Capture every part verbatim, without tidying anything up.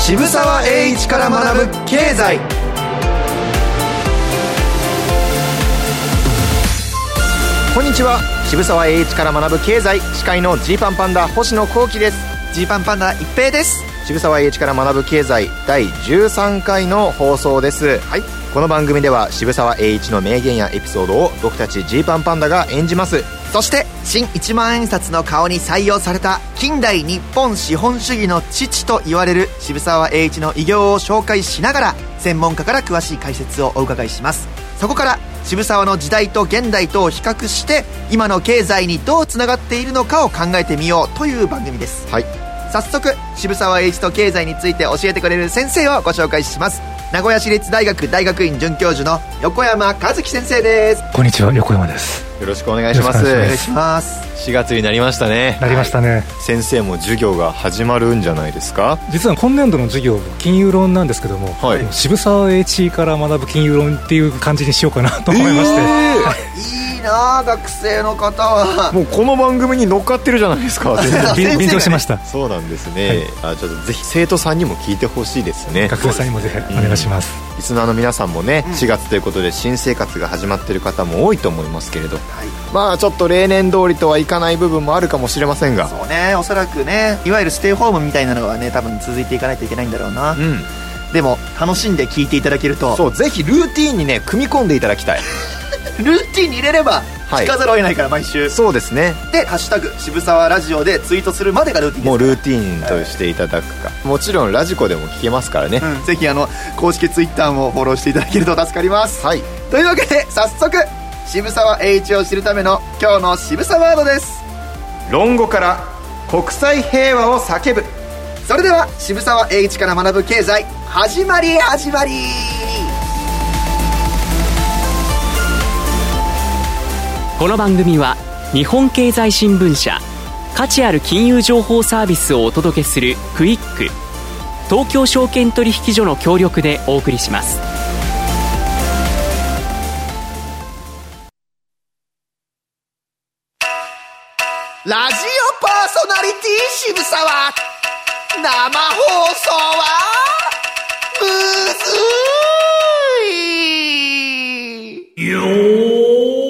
渋沢栄一から学ぶ経済。 こんにちは。渋沢栄一から学ぶ経済、司会のジーパンパンダ星野幸喜です。 ジーパンパンダ一平です。 渋沢栄一から学ぶ経済だいじゅうさんかいの放送です。はい、この番組では渋沢栄一の名言やエピソードを僕たちジーパンパンダが演じます。 そして新いちまん円札の顔に採用された近代日本資本主義の父と言われる渋沢栄一の偉業を紹介しながら、専門家から詳しい解説をお伺いします。そこから渋沢の時代と現代とを比較して今の経済にどうつながっているのかを考えてみようという番組です。 はい、 早速渋沢栄一と経済について教えてくれる先生をご紹介します。名古屋市立大学大学院准教授の横山和樹先生です。 こんにちは、横山です。 よろしくお願いします。 お願いします。 しがつになりましたね。 なりましたね、はい、 先生も授業が始まるんじゃないですか。 実は今年度の授業金融論なんですけども、はい、渋沢栄一から学ぶ金融論っていう感じにしようかなと思いまして、えーはい、 いいな、学生の方はもうこの番組に乗っかってるじゃないですか。 勉強しました。 そうなんですね、はい、あ、ちょっとぜひ生徒さんにも聞いてほしいですね。 学生さんにもぜひお願いします、 うん、リスナーの皆さんもね、しがつということで新生活が始まっている方も多いと思いますけれど、はい、まあちょっと例年通りとはいかない部分もあるかもしれませんが、 そうね、おそらくね、いわゆるステイホームみたいなのがね、多分続いていかないといけないんだろうな、うん、でも楽しんで聞いていただけると、 そう、ぜひルーティーンにね組み込んでいただきたいルーティーンに入れれば聞かざるを得ないから、毎週。 そうですね。 で、ハッシュタグ渋沢ラジオでツイートするまでがルーティンです。 もうルーティンとしていただくか、はい、もちろんラジコでも聞けますからね、 うん、ぜひあの公式ツイッターもフォローしていただけると助かります。はい、というわけで早速渋沢栄一を知るための今日の渋沢ワードです。 論語から国際平和を叫ぶ。 それでは渋沢栄一から学ぶ経済、始まり始まり。 この番組は日本経済新聞社、価値ある金融情報サービスをお届けするクイック、東京証券取引所の協力でお送りします。 ラジオパーソナリティ渋沢、生放送はむずいよー。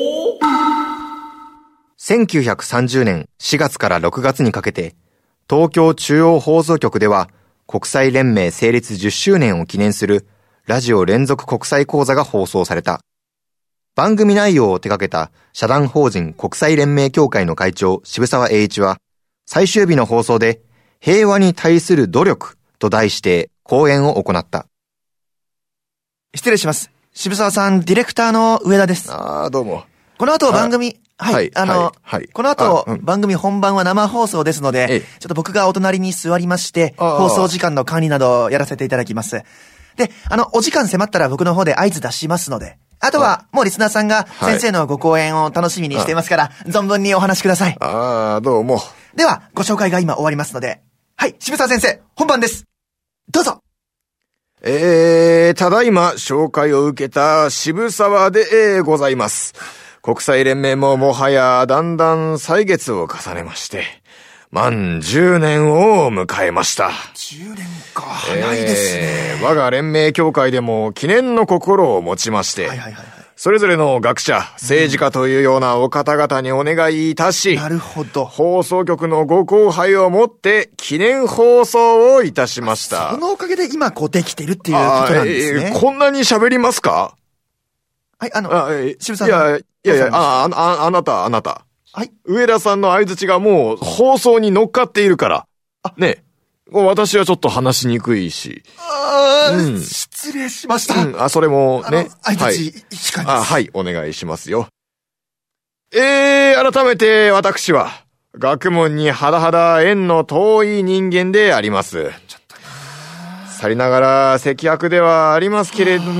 せんきゅうひゃくさんじゅうねんしがつからろくがつにかけて、東京中央放送局では国際連盟成立じゅっしゅうねんを記念するラジオ連続国際講座が放送された。番組内容を手掛けた社団法人国際連盟協会の会長渋沢栄一は、最終日の放送で平和に対する努力と題して講演を行った。 失礼します。渋沢さん、ディレクターの上田です。 ああ、どうも。 この後番組、はい、はい、あの、はいはい、この後、うん、番組本番は生放送ですので、ええ、ちょっと僕がお隣に座りまして、放送時間の管理などをやらせていただきます。で、あの、お時間迫ったら僕の方で合図出しますので、あとは、もうリスナーさんが先生のご講演を楽しみにしていますから、存分にお話しください。 ああ、どうも。 では、ご紹介が今終わりますので、はい、渋沢先生、本番です。どうぞ。 えー、ただいま紹介を受けた渋沢で、えー、ございます。国際連盟ももはやだんだん歳月を重ねまして、満じゅうねんを迎えました。 じゅうねんか、早いですね、 えー。我が連盟協会でも記念の心を持ちまして、はいはいはいはい、それぞれの学者、政治家というようなお方々にお願いいたし、 なるほど。 放送局のご後輩をもって記念放送をいたしました。 そのおかげで今こうできてるっていうことなんですね。 えー、こんなに喋りますか？ はい、あの、あ、えー、渋沢さん。いや、いやいや、あ、あ、あなた、あなた。はい。上田さんの相槌がもう放送に乗っかっているから。あ、ね。私はちょっと話しにくいし。 ああ、うん、失礼しました。 うん、あ、それもね。 相槌、しかに。 あ、はい、お願いしますよ。えー、改めて私は、学問にはだはだ縁の遠い人間であります。ちょっとなさりながら赤白ではありますけれど、うん、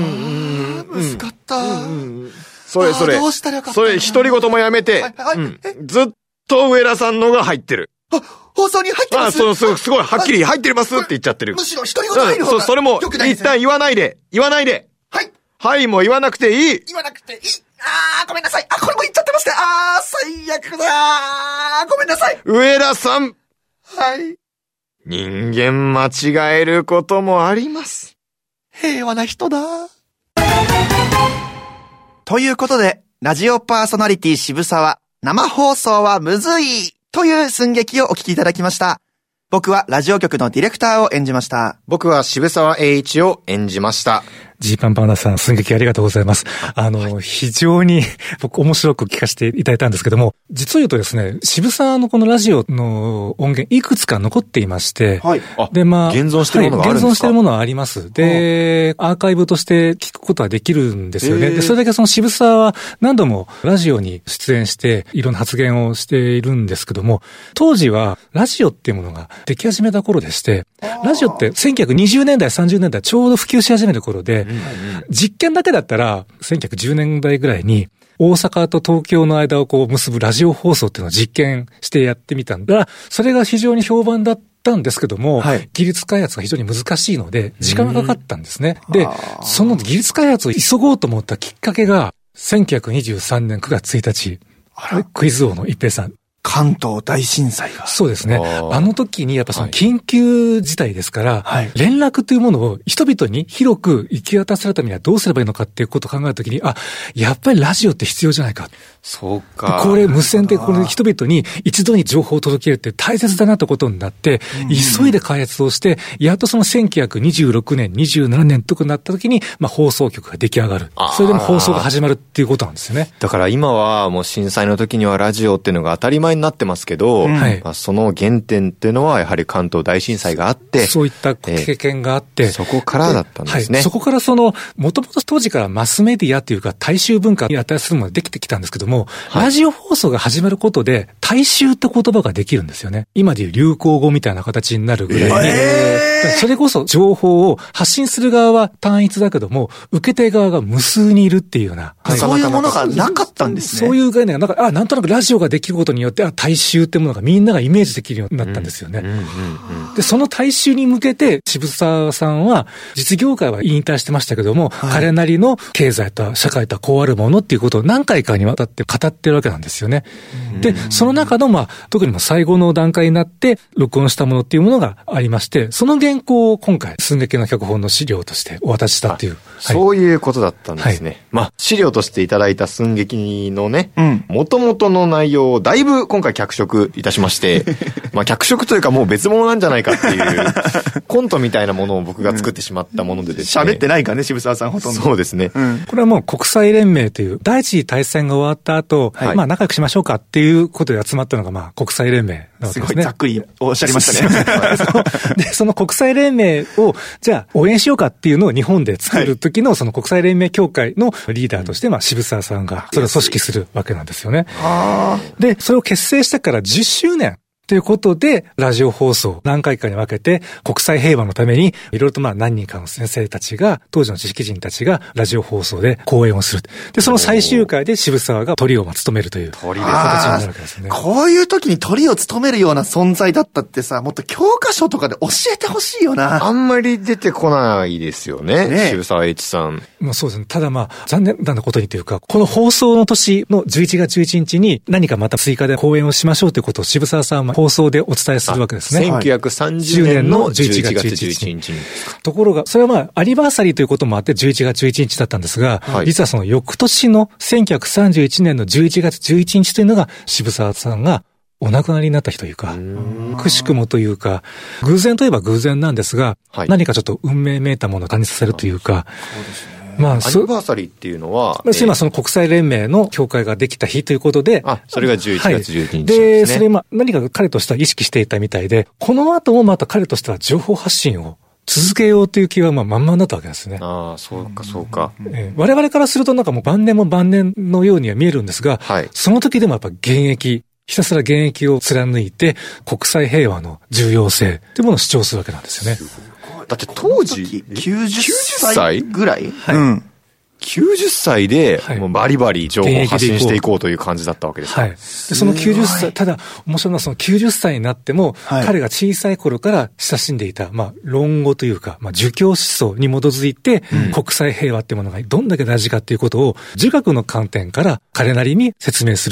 難かった。うんうん、それそれ、 どうしたらよかった。 それ独り言もやめて、はいはい、うん、ずっと上田さんのが入ってる。 あ、放送に入ってます。 あ、そうそう、すごい、はっきり入ってますって言っちゃってる。 むしろ独り言入る方が、 うん、そ、それも、一旦言わないで、言わないで。 はい。 はいも言わなくていい。 言わなくていい。あー、ごめんなさい。あ、これも言っちゃってまして。あー、最悪だー。ごめんなさい。 上田さん。 はい。 人間間違えることもあります。 平和な人だ。ということで、ラジオパーソナリティ渋沢、生放送はむずいという寸劇をお聞きいただきました。僕はラジオ局のディレクターを演じました。 僕は渋沢栄一を演じました。 ジーパンパンダさん、寸劇ありがとうございます。あの、はい、非常に僕面白く聞かせていただいたんですけども、実を言うとですね、渋沢のこのラジオの音源いくつか残っていまして、 はい。で、まあ、現存してるものがあるんですか？ はい、現存してるものはあります。で、アーカイブとして聞くことはできるんですよね。で、それだけその渋沢は何度もラジオに出演して、いろんな発言をしているんですけども、当時はラジオっていうものができ始めた頃でして、ラジオってせんきゅうひゃくにじゅうねんだい、さんじゅうねんだいちょうど普及し始めた頃で、実験だけだったらせんきゅうひゃくじゅうねんだいぐらいに大阪と東京の間をこう結ぶラジオ放送っていうのを実験してやってみたんだ。それが非常に評判だったんですけども、はい、技術開発が非常に難しいので時間がかかったんですね。で、その技術開発を急ごうと思ったきっかけがせんきゅうひゃくにじゅうさんねんくがつついたち、クイズ王の一平さん。 関東大震災が。 そうですね。あ, あの時にやっぱその緊急事態ですから、はい、連絡というものを人々に広く行き渡されるためにはどうすればいいのかっていうことを考えた時に、あ、やっぱりラジオって必要じゃないか。 そうか。 これ無線でこれ人々に一度に情報を届けるって大切だなってことになって、うん、急いで開発をして、やっとそのせんきゅうひゃくにじゅうろくねん、にじゅうななねんとかになった時に、まあ放送局が出来上がる。それでも放送が始まるっていうことなんですよね。 だから今はもう震災の時にはラジオっていうのが当たり前になってますけど、うん、まあ、その原点っていうのはやはり関東大震災があって、 そういった経験があって、 えー、そこからだったんですね。 はい、そこからその、もともと当時からマスメディアというか大衆文化に値するものができてきたんですけども、はい、ラジオ放送が始まることで大衆って言葉ができるんですよね。今でいう流行語みたいな形になるぐらいに、えー、それこそ情報を発信する側は単一だけども、受け手側が無数にいるっていうような。 はい、そういうものがなかったんですね。 そういう概念がなんか、あ、なんとなくラジオができることによって、あ、大衆ってものがみんながイメージできるようになったんですよね。で、その大衆に向けて渋沢さんは実業界は引退してましたけども、はい、彼なりの経済と社会とはこうあるものっていうことを何回かにわたって語ってるわけなんですよね。で、その中のまあ特に最後の段階になって録音したものっていうものがありまして、その原稿を今回寸劇の脚本の資料としてお渡ししたっていう、はい、 そういうことだったんですね。はい、まあ資料としていただいた寸劇のね、もともとの内容をだいぶ今回脚色いたしまして、まあ脚色というかもう別物なんじゃないかっていうコントみたいなものを僕が作ってしまったものでですね。 喋ってないからね、渋沢さんほとんど。 そうですね。 うん、これはもう国際連盟という第一次大戦が終わった後、はい、まあ仲良くしましょうかっていうことで集まったのがまあ国際連盟なわけですね。 すごいざっくりおっしゃりましたね。 で、その国際連盟をじゃあ応援しようかっていうのを日本で作る時のその国際連盟協会のリーダーとしてまあ渋沢さんがそれを組織するわけなんですよね。で、それを結成してからじゅっしゅうねん。ということで、ラジオ放送何回かに分けて、国際平和のために、いろいろとまあ何人かの先生たちが、当時の知識人たちがラジオ放送で講演をする。で、その最終回で渋沢がトリを務めるという形になるわけですね。 こういう時にトリを務めるような存在だったってさ、もっと教科書とかで教えてほしいよな。 あんまり出てこないですよね。ね、渋沢栄一さん。 まあそうですね。ただまあ、残念なことにというか、この放送の年のじゅういちがつじゅういちにちに何かまた追加で講演をしましょうということを渋沢さんは放送でお伝えするわけですね。 せんきゅうひゃくさんじゅうねんのじゅういちがつじゅういちにちに。 ところが、それはまあ、アニバーサリーということもあってじゅういちがつじゅういちにちだったんですが、はい、実はその翌年のせんきゅうひゃくさんじゅういちねんのじゅういちがつじゅういちにちというのが渋沢さんがお亡くなりになった日というか、くしくもというか、偶然といえば偶然なんですが、はい、何かちょっと運命めいたものを感じさせるというか、 そうですね。まあ、アニバーサリーっていうのは、 まあ、今その国際連盟の協会ができた日ということで、 あ、それがじゅういちがつじゅういちにちですね。はい、で、それまあ何か彼としては意識していたみたいで、この後もまた彼としては情報発信を続けようという気はまあ満々だったわけですね。 ああ、そうかそうか、 えー。我々からするとなんかもう晩年も晩年のようには見えるんですが、はい、その時でもやっぱ現役、ひたすら現役を貫いて国際平和の重要性というものを主張するわけなんですよね。 だって当時きゅうじゅっさいぐらい、 はい、うん。きゅうじゅっさいで、もうバリバリ情報を発信していこうという感じだったわけですか。 はい。で、そのきゅうじゅっさい、ただ、面白いのはそのきゅうじゅっさいになっても、はい、彼が小さい頃から親しんでいた、まあ、論語というか、まあ、儒教思想に基づいて、うん、国際平和っていうものがどんだけ大事かっていうことを、儒学の観点から彼なりに説明するという、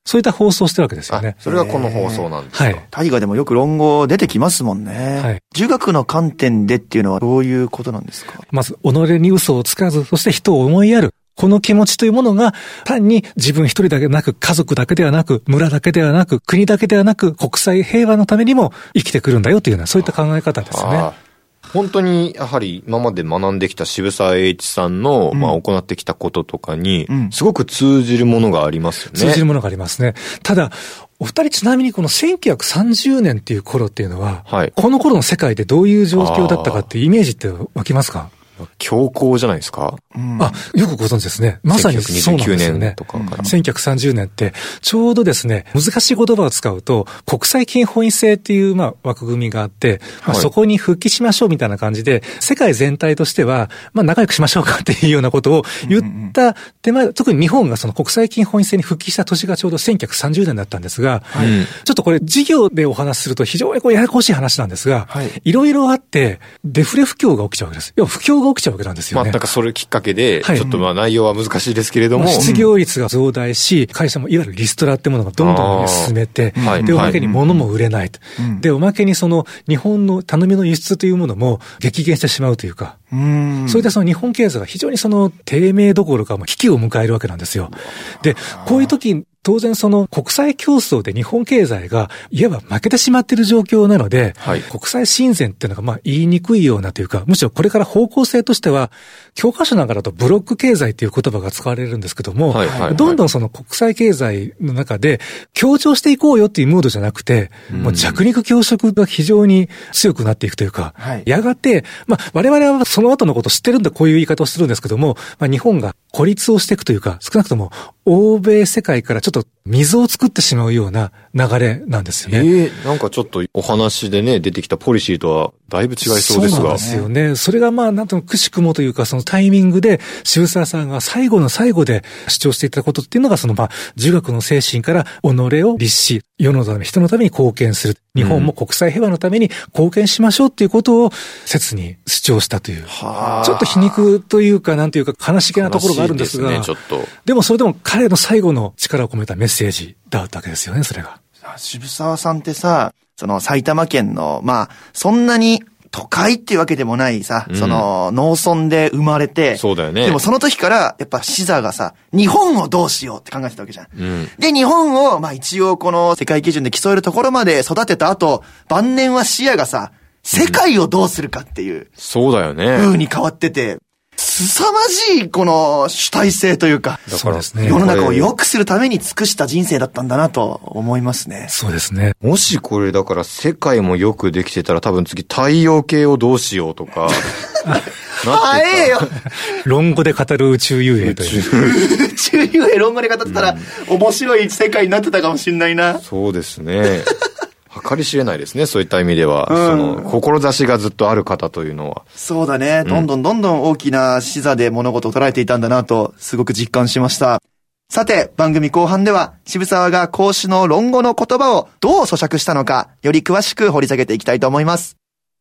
そういった放送をしてるわけですよね。 それがこの放送なんですか。はい。 大河でもよく論語出てきますもんね。はい。儒学の観点でっていうのはどういうことなんですか？ まず、己に嘘をつかず、そして人を思いやる。この気持ちというものが単に自分一人だけでなく、家族だけではなく、村だけではなく、国だけではなく、国際平和のためにも生きてくるんだよというような、そういった考え方ですよね。 本当にやはり今まで学んできた渋沢栄一さんの、うん、まあ行ってきたこととかにすごく通じるものがありますよね。 通じるものがありますね。ただお二人ちなみにこのせんきゅうひゃくさんじゅうねんっていう頃っていうのは、はい、この頃の世界でどういう状況だったかっていうイメージって湧きますか？ 強行じゃないですか、 うん、あ、よくご存知ですね。まさにそうなんですよね。とかからせんきゅうひゃくさんじゅうねんって、ちょうどですね、難しい言葉を使うと、国際金本位制っていう、まあ、枠組みがあって、まあ、そこに復帰しましょうみたいな感じで、世界全体としては、まあ、仲良くしましょうかっていうようなことを言った手前、特に日本がその国際金本位制に復帰した年がちょうどせんきゅうひゃくさんじゅうねんだったんですが、はい、ちょっとこれ、授業でお話しすると非常にこうややこしい話なんですが、はい、いろいろあって、デフレ不況が起きちゃうわけです。要は不況が起きちゃうわけなんですよね。 まあ、なんかそれきっかけで、ちょっとまあ内容は難しいですけれども。まあ、 失業率が増大し、会社もいわゆるリストラってものがどんどん進めて、で、おまけに物も売れないと。で、おまけにその日本の頼みの輸出というものも激減してしまうというか、うんそういったその日本経済が非常にその低迷どころか危機を迎えるわけなんですよ。で、こういう時、当然その国際競争で日本経済がいわば負けてしまっている状況なので、はい、国際親善っていうのがまあ言いにくいようなというか、むしろこれから方向性としては、教科書なんかだとブロック経済っていう言葉が使われるんですけども、はいはいはい、どんどんその国際経済の中で協調していこうよっていうムードじゃなくて、うん、もう弱肉強食が非常に強くなっていくというか、はい、やがて、まあ我々はその後のことを知ってるんでこういう言い方をするんですけども、まあ日本が孤立をしていくというか、少なくとも欧米世界からちょっと溝を作ってしまうような流れなんですよね。 えー、なんかちょっとお話でね、出てきたポリシーとはだいぶ違いそうですが。 そうなんですよね。それがまあ、なんともくしくもというか、そのタイミングで、渋沢さんが最後の最後で主張していたことっていうのが、そのまあ、儒学の精神から己を律し、世のため、人のために貢献する。日本も国際平和のために貢献しましょうっていうことを切に主張したという。はあ、ちょっと皮肉というか、なんというか悲しげなところがあるんですが。 悲しいですね、ちょっと。 でもそれでも彼の最後の力を込めたメッセージだったわけですよね、それが。 渋沢さんってさ、その埼玉県の、まあ、そんなに都会っていうわけでもないさ、うん、その農村で生まれて、 そうだよね。 でもその時からやっぱ視座がさ、日本をどうしようって考えてたわけじゃん。うん、で、日本をまあ一応この世界基準で競えるところまで育てた後、晩年は視野がさ、世界をどうするかっていう、うん、 そうだよね。 風に変わってて、凄まじいこの主体性というか、 そうですね、 世の中を良くするために尽くした人生だったんだなと思いますね。 そうですね。 もしこれだから世界もよくできてたら多分次太陽系をどうしようとか早えよ論語で語る宇宙遊泳という宇宙遊泳論語で語ってたら、うん、面白い世界になってたかもしれないな。 そうですね。計り知れないですね、そういった意味では、うん、その志がずっとある方というのは。 そうだね、どんどんどんどん大きな視座で物事を捉えていたんだなとすごく実感しました。さて、番組後半では渋沢が孔子の論語の言葉をどう咀嚼したのか、より詳しく掘り下げていきたいと思います。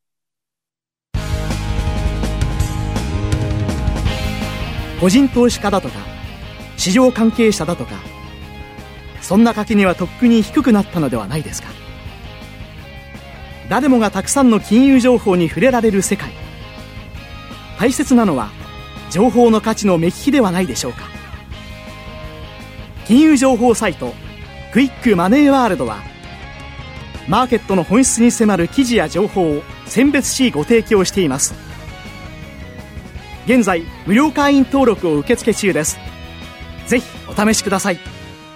個人投資家だとか市場関係者だとか、そんな垣根はとっくに低くなったのではないですか。誰もがたくさんの金融情報に触れられる世界。大切なのは情報の価値の目利きではないでしょうか。金融情報サイトクイックマネーワールドは、マーケットの本質に迫る記事や情報を選別しご提供しています。現在無料会員登録を受付中です。ぜひお試しください。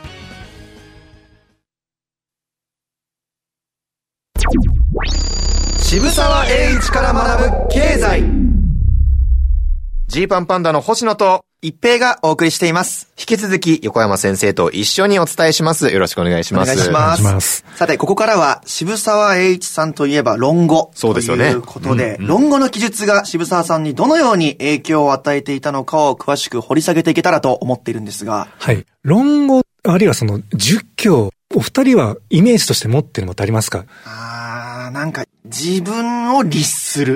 渋沢栄一から学ぶ経済。 ジーパンパンダの星野と一平がお送りしています。 引き続き横山先生と一緒にお伝えします。よろしくお願いします。 お願いします。ますさて、ここからは渋沢栄一さんといえば論語ということで、うんうん、論語の記述が渋沢さんにどのように影響を与えていたのかを詳しく掘り下げていけたらと思っているんですが。 はい。論語、あるいはその儒教、お二人はイメージとして持っているものってありますか？ あー、なんか自分を律する。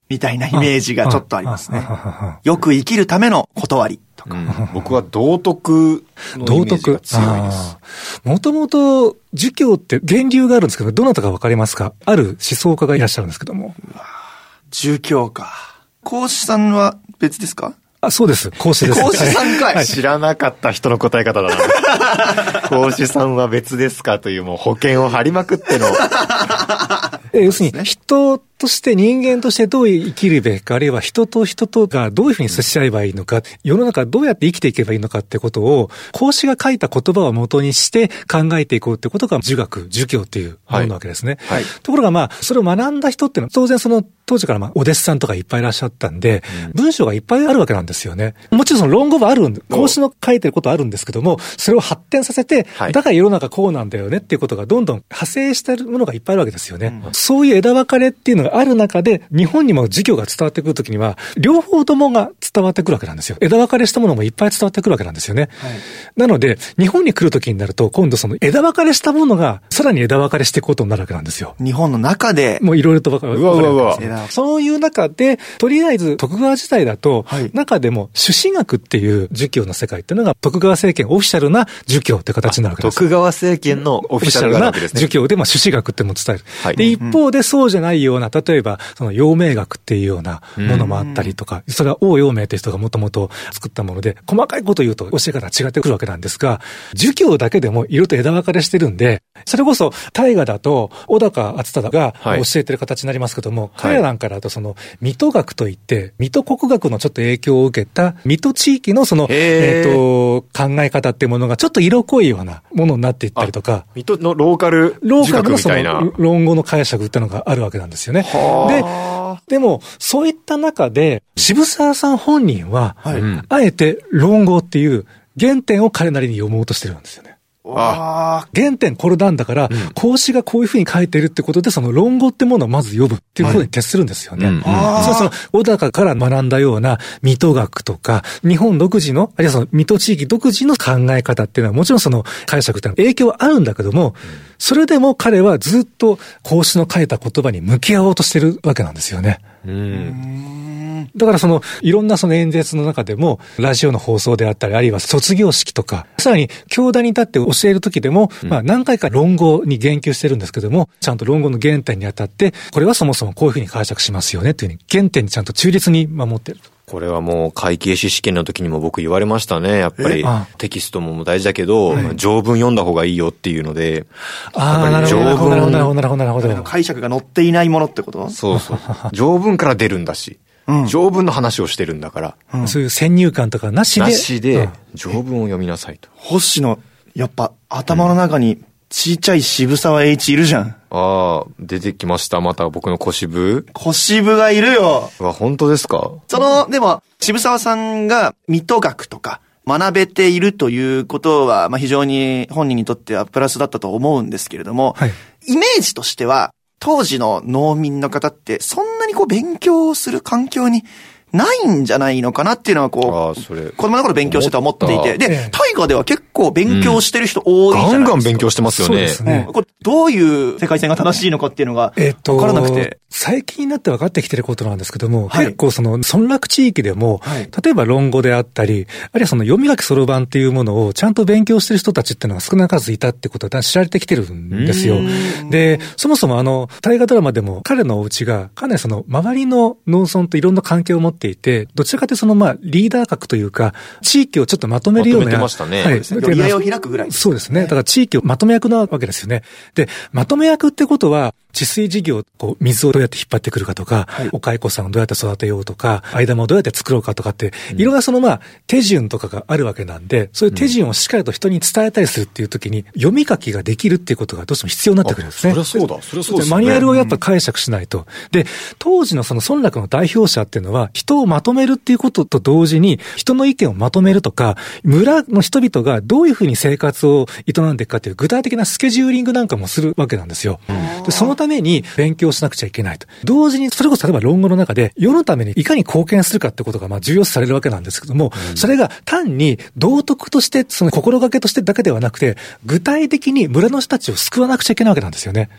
みたいなイメージがちょっとありますね。よく生きるための断りとか。うん、 僕は道徳のイメージが強いです。 もともと儒教って源流があるんですけど、どなたかわかりますか？ある思想家がいらっしゃるんですけども。 儒教か。孔子さんは別ですか？ あ、そうです。孔子です。 孔子さんかい。 はい、知らなかった人の答え方だな。孔子さんは別ですかというもう保険を張りまくっての。 え要するに、人として人間としてどう生きるべきか、あるいは人と人とがどういうふうに接し合えばいいのか、世の中どうやって生きていけばいいのかってことを、孔子が書いた言葉を元にして考えていこうってことが儒学、儒教っていうものなわけですね。はいはい、ところがまあ、それを学んだ人っていうのは、当然その当時からまあ、お弟子さんとかいっぱいいらっしゃったんで、うん、文章がいっぱいあるわけなんですよね。もちろんその論語はあるんで、孔子の書いてることはあるんですけども、それを発展させて、はい、だから世の中こうなんだよねっていうことがどんどん派生してるものがいっぱいあるわけですよね。うん、そういう枝分かれっていうのがある中で、日本にも儒教が伝わってくるときには、両方ともが伝わってくるわけなんですよ。枝分かれしたものもいっぱい伝わってくるわけなんですよね。はい、なので、日本に来るときになると、今度その枝分かれしたものが、さらに枝分かれしていくことになるわけなんですよ。 日本の中で。 もういろいろと分かれる。 うわうわうわ。そういう中で、とりあえず徳川時代だと、はい、中でも朱子学っていう儒教の世界っていうのが、徳川政権オフィシャルな儒教って形になるわけです。 徳川政権のオフィシャルなわけですね。 儒教で、まあ、朱子学っても伝える。 はい、 で、一方でそうじゃないような、例えば、その陽明学っていうようなものもあったりとか、それは王陽明って人がもともと作ったもので、細かいこと言うと教え方違ってくるわけなんですが、儒教だけでもいろいろと枝分かれしてるんで、それこそ大河だと小高篤忠が教えてる形になりますけども、はい、彼らなんかだとその水戸学といって、水戸国学のちょっと影響を受けた水戸地域のその、えっと、考え方っていうものがちょっと色濃いようなものになっていったりとか、 水戸のローカル儒学みたいな。 ローカルのその論語の解釈っていうのがあるわけなんですよね。で、でも、そういった中で、渋沢さん本人は、はい、あえて論語っていう原点を彼なりに読もうとしてるんですよね。 あ原点これなんだから、うん、孔子がこういうふうに書いてるってことで、その論語ってものをまず読むっていうことに徹するんですよね。はいうん、そうその、小高から学んだような水戸学とか、日本独自の、あるいはその水戸地域独自の考え方っていうのはもちろんその解釈っていうのは影響はあるんだけども、うん、それでも彼はずっと孔子の書いた言葉に向き合おうとしてるわけなんですよね。うんだからそのいろんなその演説の中でもラジオの放送であったりあるいは卒業式とかさらに教壇に立って教える時でも、うん、まあ何回か論語に言及してるんですけどもちゃんと論語の原点にあたってこれはそもそもこういうふうに解釈しますよねというふうに原点にちゃんと中立に守っていると。 これはもう会計士試験の時にも僕言われましたね。やっぱりテキストも大事だけど、はい、条文読んだ方がいいよっていうので。 ああ、なるほど。なるほど、なるほど、なるほど、なるほど。 解釈が載っていないものってこと？ そうそう。条文から出るんだし、うん、条文の話をしてるんだから。 うん、そういう先入観とかなしで。 なしで、条文を読みなさいと。 星野、やっぱ頭の中にちっちゃい渋沢栄一いるじゃん。 ああ、出てきました。また僕の小渋。 小渋がいるよ。 うわ、本当ですか？ その、でも、渋沢さんが水戸学とか学べているということは、まあ非常に本人にとってはプラスだったと思うんですけれども、はい、イメージとしては、当時の農民の方ってそんなにこう勉強する環境にないんじゃないのかなっていうのはこう、それ子供の頃勉強してと思っていて、で、大河では結構勉強してる人多いじゃないですか。 うん、ガンガン勉強してますよね。そうですね。 うん、これどういう世界線が正しいのかっていうのが分からなくて。えっと、 最近になって分かってきてることなんですけども、はい、結構その村落地域でも、はい、例えば論語であったり、あるいはその読み書きそろばんっていうものをちゃんと勉強してる人たちっていうのが少なからずいたってことは知られてきてるんですよ。で、そもそもあの、大河ドラマでも彼のお家がかなりその周りの農村といろんな関係を持っていて、どちらかというとそのまあリーダー格というか、地域をちょっとまとめるような。 まとめてましたね。 はい。寄り合いを開くぐらい。 そうですね。だから地域をまとめ役なわけですよね。で、まとめ役ってことは、治水事業、こう、水をどうやって引っ張ってくるかとか、はい、お蚕さんをどうやって育てようとか、間もどうやって作ろうかとかって、うん、いろんなそのまあ、手順とかがあるわけなんで、そういう手順をしっかりと人に伝えたりするっていう時に、読み書きができるっていうことがどうしても必要になってくるんですね。 そりゃそうだ、そりゃそうですね。 マニュアルをやっぱ解釈しないと。で、当時のその村落の代表者っていうのは、人をまとめるっていうことと同時に、人の意見をまとめるとか、村の人々がどういうふうに生活を営んでいくかっていう具体的なスケジューリングなんかもするわけなんですよ。うん、でそのために勉強しなくちゃいけないと。同時に、それこそ例えば論語の中で、世のためにいかに貢献するかってことがまあ重要視されるわけなんですけども、うん、それが単に道徳として、その心がけとしてだけではなくて、具体的に村の人たちを救わなくちゃいけないわけなんですよね。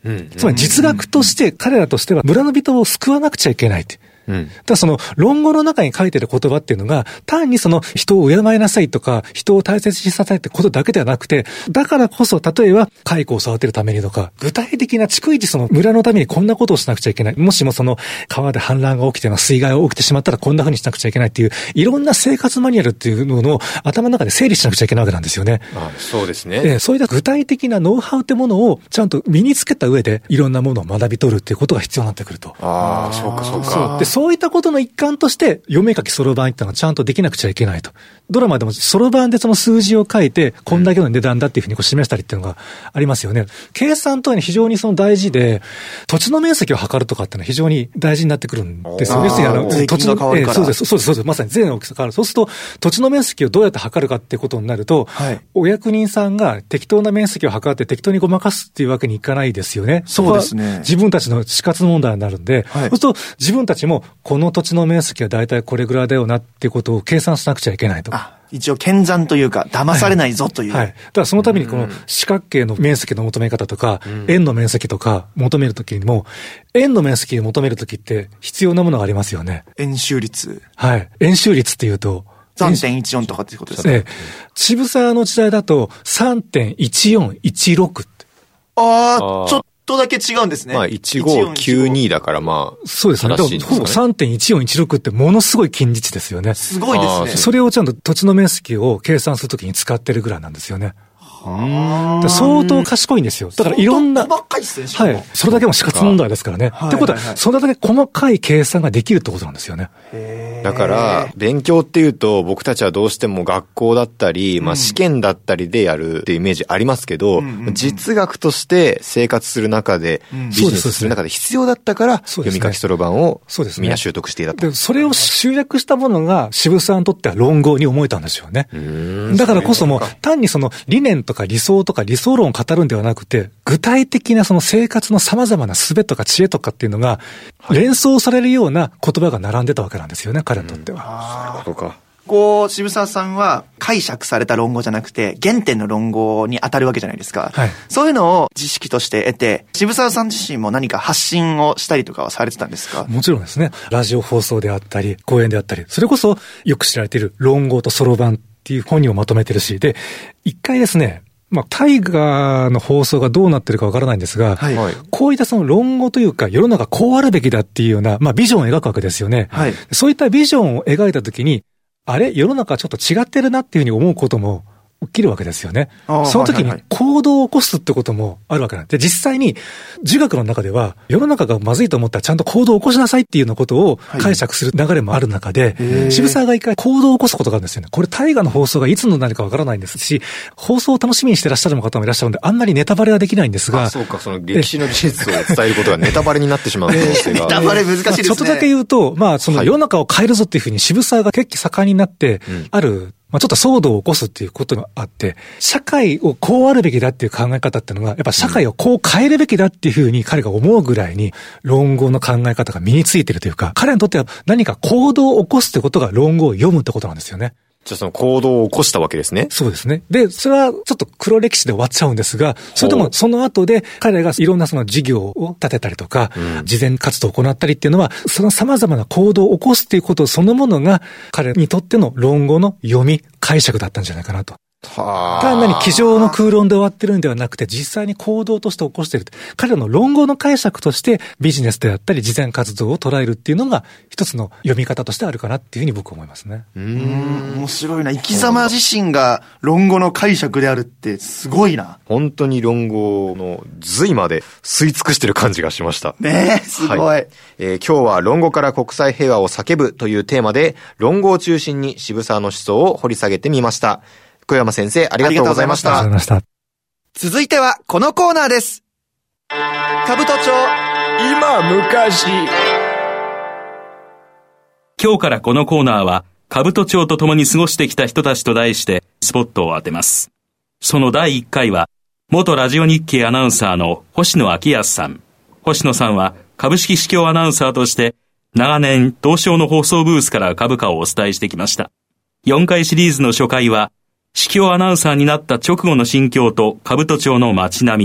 うん、つまり実学として彼らとしては村の人を救わなくちゃいけないって。うん、だからその論語の中に書いてる言葉っていうのが単にその人を敬いなさいとか人を大切にしなさいってことだけではなくて、だからこそ例えば蚕を育てるためにとか具体的な逐一その村のためにこんなことをしなくちゃいけない、もしもその川で氾濫が起きて水害が起きてしまったらこんな風にしなくちゃいけないっていういろんな生活マニュアルっていうのを頭の中で整理しなくちゃいけないわけなんですよね。 ああ、そうですね、 えー、そういった具体的なノウハウってものをちゃんと身につけた上でいろんなものを学び取るっていうことが必要になってくると。 ああ、そうかそうか。 そうでそういったことの一環として読み書きそろばんってのはちゃんとできなくちゃいけないと。ドラマでもそろばんでその数字を書いてこんだけの値段だっていうふうにこう示したりっていうのがありますよね。計算というのは非常にその大事で、土地の面積を測るとかっていうのは非常に大事になってくるんですよ。要するにあの土地の変わるから、 えー、そうですそうですそうです、まさに税の大きさ変わる。そうすると土地の面積をどうやって測るかってことになると、はい、お役人さんが適当な面積を測って適当にごまかすっていうわけにいかないですよね。 そうですね。 自分たちの死活問題になるんで、はい、そうすると自分たちもこの土地の面積は大体これぐらいだよなっていうことを計算しなくちゃいけないと。 あ、一応検算というか騙されないぞという、 はいはい、だからそのためにこの四角形の面積の求め方とか、うん、円の面積とか求めるときにも、円の面積を求めるときって必要なものがありますよね。 円周率。 はい。円周率っていうとさんてんいちよん とかっていうことですね。ええ、 渋沢の時代だと さんてんいちよんいちろく って。 ああ、ちょっとちょっとだけ違うんですね。 まあ、いちごきゅうにだからまあ。 そうですね。正しいんですかね。ほぼ さんてんいちよんいちろく ってものすごい近似値ですよね。 すごいですね。 それをちゃんと土地の面積を計算するときに使ってるぐらいなんですよね。相当賢いんですよ。だからいろんな。 細かいですね。 はい。それだけも死活問題ですからね。はい、ってことは、それだけ細かい計算ができるってことなんですよね。 だから、勉強っていうと、僕たちはどうしても学校だったり、まあ試験だったりでやるっていうイメージありますけど、うん、実学として生活する中で、うん、ビジネスする中で必要だったから、読み書きそろばんをみんな習得していたと。 でそれを集約したものが渋沢にとっては論語に思えたんですよね。だからこそも、単にその理念とか理想とか理想論を語るんではなくて、具体的なその生活の様々な術とか知恵とかっていうのが、連想されるような言葉が並んでたわけなんですよね、彼にとっては。 そうか。 こう、渋沢さんは解釈された論語じゃなくて、原点の論語に当たるわけじゃないですか。はい、そういうのを知識として得て、渋沢さん自身も何か発信をしたりとかはされてたんですか？ もちろんですね。ラジオ放送であったり、講演であったり、それこそよく知られている論語とそろばんっていう本にもまとめてるし、で、一回ですね、まあ、大河の放送がどうなってるかわからないんですが、はい、こういったその論語というか、世の中こうあるべきだっていうような、まあ、ビジョンを描くわけですよね。はい、そういったビジョンを描いたときに、あれ世の中ちょっと違ってるなっていうふうに思うことも起きるわけですよね。その時に行動を起こすってこともあるわけなんで、実際に儒学の中では世の中がまずいと思ったらちゃんと行動を起こしなさいっていうようなことを解釈する流れもある中で、はい、渋沢が一回行動を起こすことがあるんですよね。これ大河の放送がいつの何かわからないんですし、放送を楽しみにしてらっしゃる方もいらっしゃるんで、あんまりネタバレはできないんですが。 あ、そうか、その歴史の事実を伝えることがネタバレになってしまう可能性が。 ネタバレ難しいですね。 ちょっとだけ言うと、まあその世の中を変えるぞっていうふうに渋沢が決起盛んになって、うん、あるまあ、ちょっと騒動を起こすっていうことがあって、社会をこうあるべきだっていう考え方っていうのが、やっぱ社会をこう変えるべきだっていうふうに彼が思うぐらいに、論語の考え方が身についてるというか、彼にとっては何か行動を起こすってことが論語を読むってことなんですよね。 じゃあその行動を起こしたわけですね。 そうですね。で、それはちょっと黒歴史で終わっちゃうんですが、それともその後で彼がいろんなその事業を立てたりとか、うん、慈善活動を行ったりっていうのは、その様々な行動を起こすっていうことそのものが彼にとっての論語の読み、解釈だったんじゃないかなと。単なる机上の空論で終わってるんではなくて、実際に行動として起こしている。彼らの論語の解釈としてビジネスであったり慈善活動を捉えるっていうのが一つの読み方としてあるかなっていうふうに僕は思いますね。 うーん、面白いな。生き様自身が論語の解釈であるってすごいな。 本当に論語の髄まで吸い尽くしてる感じがしました。 ねえ、すごい。はい、 えー、今日は論語から国際平和を叫ぶというテーマで、論語を中心に渋沢の思想を掘り下げてみました。小山先生、ありがとうございました。 ありがとうございました。 続いてはこのコーナーです。兜町今昔。今日からこのコーナーは兜町と共に過ごしてきた人たちと題してスポットを当てます。そのだいいっかいは元ラジオ日経アナウンサーの星野昭康さん。星野さんは株式市況アナウンサーとして長年東証の放送ブースから株価をお伝えしてきました。よんかいシリーズの初回は市況アナウンサーになった直後の心境と兜町の街並み、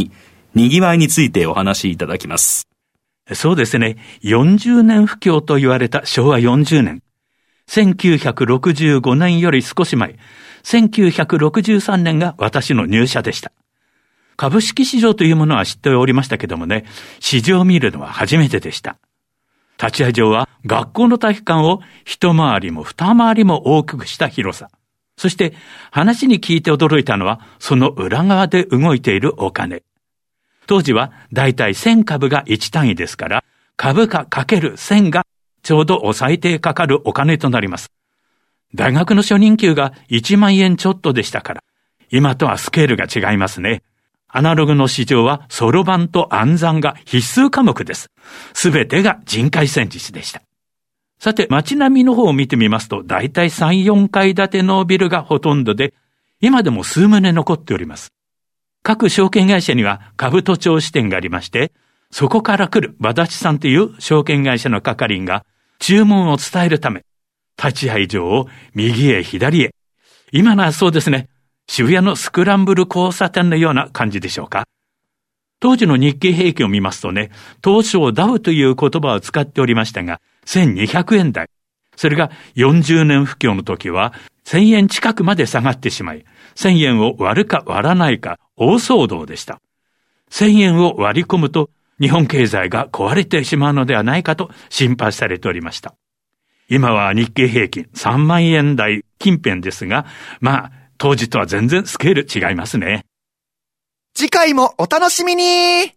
にぎわいについてお話しいただきます。 そうですね。よんじゅうねん不況と言われたしょうわよんじゅうねん。せんきゅうひゃくろくじゅうごねんより少し前、せんきゅうひゃくろくじゅうさんねんが私の入社でした。株式市場というものは知っておりましたけどもね、市場を見るのは初めてでした。立会場は学校の体育館を一回りも二回りも大きくした広さ。そして話に聞いて驚いたのはその裏側で動いているお金。当時はだいたいせんかぶがいち単位ですから、株価かけるせんがちょうどお最低かかるお金となります。大学の初任給がいちまんえんちょっとでしたから、今とはスケールが違いますね。アナログの市場はそろばんと暗算が必須科目です。すべてが人海戦術でした。さて、街並みの方を見てみますと、だいたいさん、よんかい建てのビルがほとんどで、今でも数棟残っております。各証券会社には兜町支店がありまして、そこから来る和立さんという証券会社の係員が注文を伝えるため、立会場を右へ左へ。今のはそうですね、渋谷のスクランブル交差点のような感じでしょうか。当時の日経平均を見ますとね、当初ダウという言葉を使っておりましたが、せんにひゃくえん台。それがよんじゅうねん不況の時はせんえん近くまで下がってしまい、せんえんを割るか割らないか大騒動でした。せんえんを割り込むと日本経済が壊れてしまうのではないかと心配されておりました。今は日経平均さんまんえん台近辺ですが、まあ当時とは全然スケール違いますね。 次回もお楽しみに。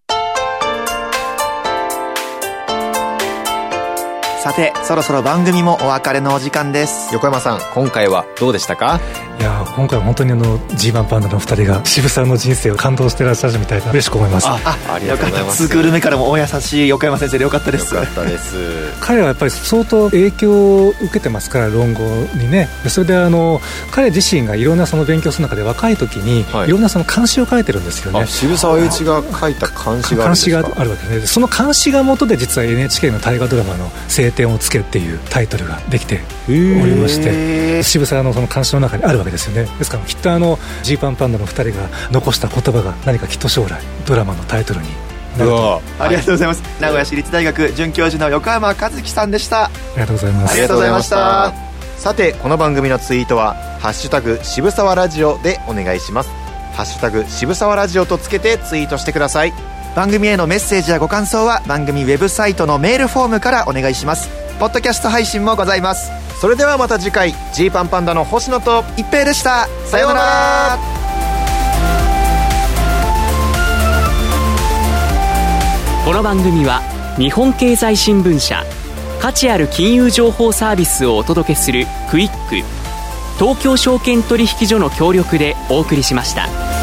さて、そろそろ番組もお別れのお時間です。 横山さん、今回はどうでしたか？ いや今回は本当にあの ジーワン パンダのふたりが渋沢の人生を感動してらっしゃるみたいな、嬉しく思います。 ああ、ありがとうございます。にクール目からもお優しい横山先生でよかったです。 よかったです。 彼はやっぱり相当影響を受けてますから、論語にね。それであの彼自身がいろんなその勉強する中で若い時に、はい、いろんなその漢詩を書いてるんですよね。 渋沢栄一が書いた漢詩があるんですか？ 漢詩があるわけですね。その漢詩が元で実は エヌエイチケー の大河ドラマの青天を衝けっていうタイトルができておりまして、渋沢のその漢詩の中にあるわけですよね。ですからきっとあのジーパンパンダのふたりが残した言葉が何かきっと将来ドラマのタイトルになると。 ありがとうございます。名古屋市立大学准教授の横山和樹さんでした。 ありがとうございます。 ありがとうございました。 さて、この番組のツイートはハッシュタグ渋沢ラジオでお願いします。ハッシュタグ渋沢ラジオとつけてツイートしてください。 番組へのメッセージやご感想は番組ウェブサイトのメールフォームからお願いします。ポッドキャスト配信もございます。 それではまた次回、ジーパンパンダの星野と一平でした。さようなら。 この番組は日本経済新聞社、価値ある金融情報サービスをお届けするクイック、東京証券取引所の協力でお送りしました。